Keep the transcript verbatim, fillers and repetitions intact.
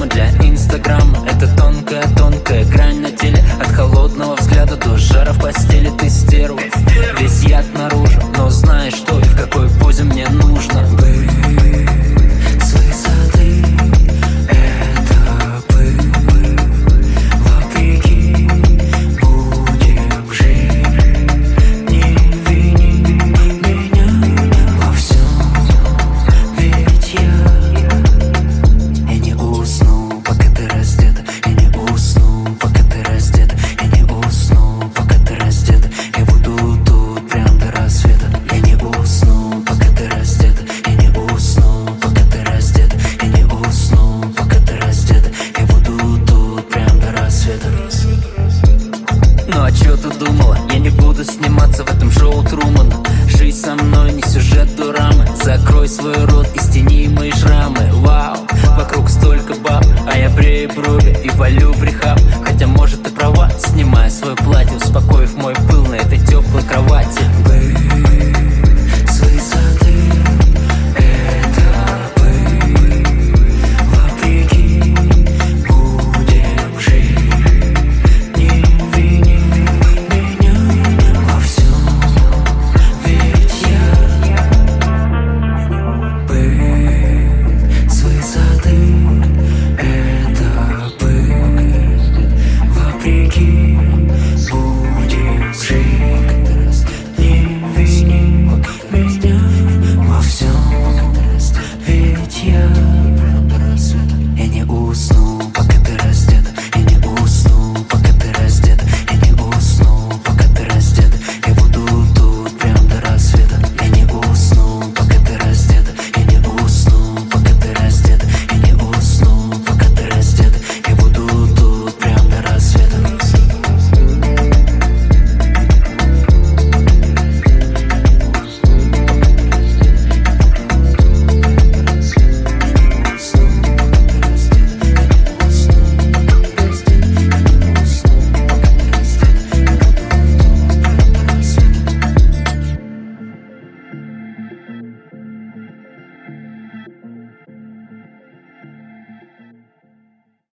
прямо для инстаграма. Это тонкая-тонкая грань на теле, от холодного взгляда до жара в постели. Ты стерва, весь яд наружу, но знаешь, что и в какой позе мне нужно. Быть с высоты — это пыль, вопреки будем жить. Не вини меня во всем, ведь я Я не усну, пока ты раздета. Я не усну, пока ты раздета. Я не усну, пока ты раздета. Я буду тут прям до рассвета. Я не усну, пока ты раздета. Я не усну, пока ты раздета. Я не усну, пока ты раздета. Я буду тут прям до рассвета. Ну а чё ты думала? Я не буду сниматься в этом шоу Трумана. Жизнь со мной, не сюжет дурамы. Закрой свой рот и стяни мои шрамы. Вау, вокруг столько баб, а я брею брови и валю в рехаб. Хотя может ты права, снимая свое платье,